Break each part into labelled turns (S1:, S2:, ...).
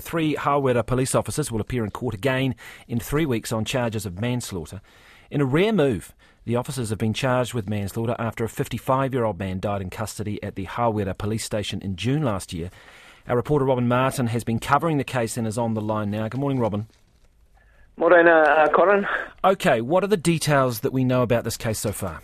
S1: three Hawera police officers will appear in court again in 3 weeks on charges of manslaughter. In a rare move, the officers have been charged with manslaughter after a 55-year-old man died in custody at the Hawera police station in June last year. Our reporter Robin Martin has been covering the case and is on the line now. Good morning, Robin.
S2: Morena, Colin.
S1: OK, what are the details that we know about this case so far?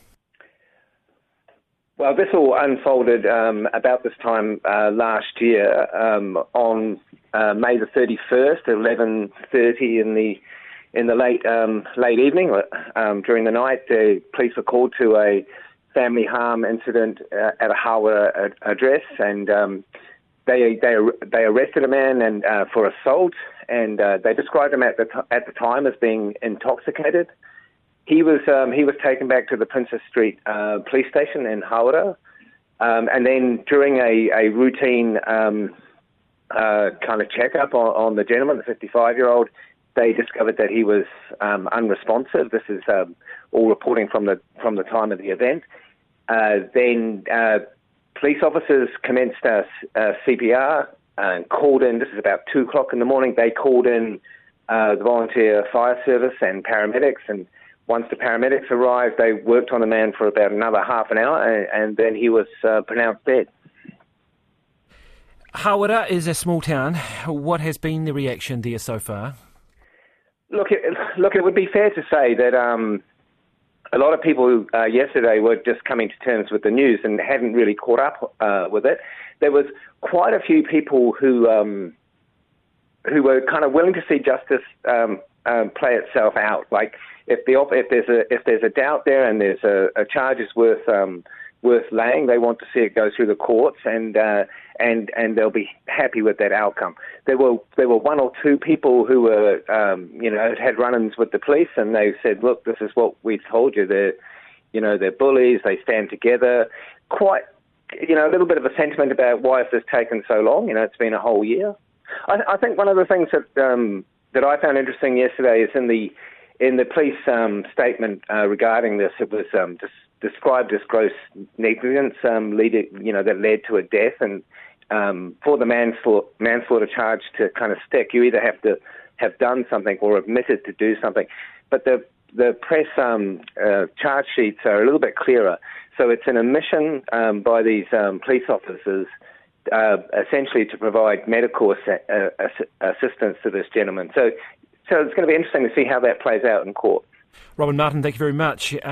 S2: Well, this all unfolded about this time last year on May the 31st at 11:30 in the late evening. During the night, the police were called to a family harm incident at a Hawera address, and they arrested a man and for assault, and they described him at the time as being intoxicated. He was taken back to the Princess Street police station in Hawera, and then during a routine kind of checkup on the gentleman, the 55-year-old, they discovered that he was unresponsive. This is all reporting from the time of the event. Then police officers commenced CPR and called in. This is about 2:00 in the morning. They called in the volunteer fire service and paramedics, and once the paramedics arrived, they worked on the man for about another half an hour, and then he was pronounced dead.
S1: Hawera is a small town. What has been the reaction there so far?
S2: Look, it would be fair to say that a lot of people yesterday were just coming to terms with the news and hadn't really caught up with it. There was quite a few people who were kind of willing to see justice play itself out. Like if there's a doubt there and there's a charge is worth laying, they want to see it go through the courts, and they'll be happy with that outcome. There were one or two people who were had run-ins with the police, and they said, "Look, this is what we told you. They're bullies. They stand together." Quite, a little bit of a sentiment about why has this taken so long. It's been a whole year. I think one of the things that I found interesting yesterday is in the police statement regarding this. It was described as gross negligence, that led to a death, and for the manslaughter charge to kind of stick, you either have to have done something or admitted to do something. But the press charge sheets are a little bit clearer. So it's an admission by these police officers, essentially to provide medical assistance to this gentleman. So it's going to be interesting to see how that plays out in court.
S1: Robin Martin, thank you very much.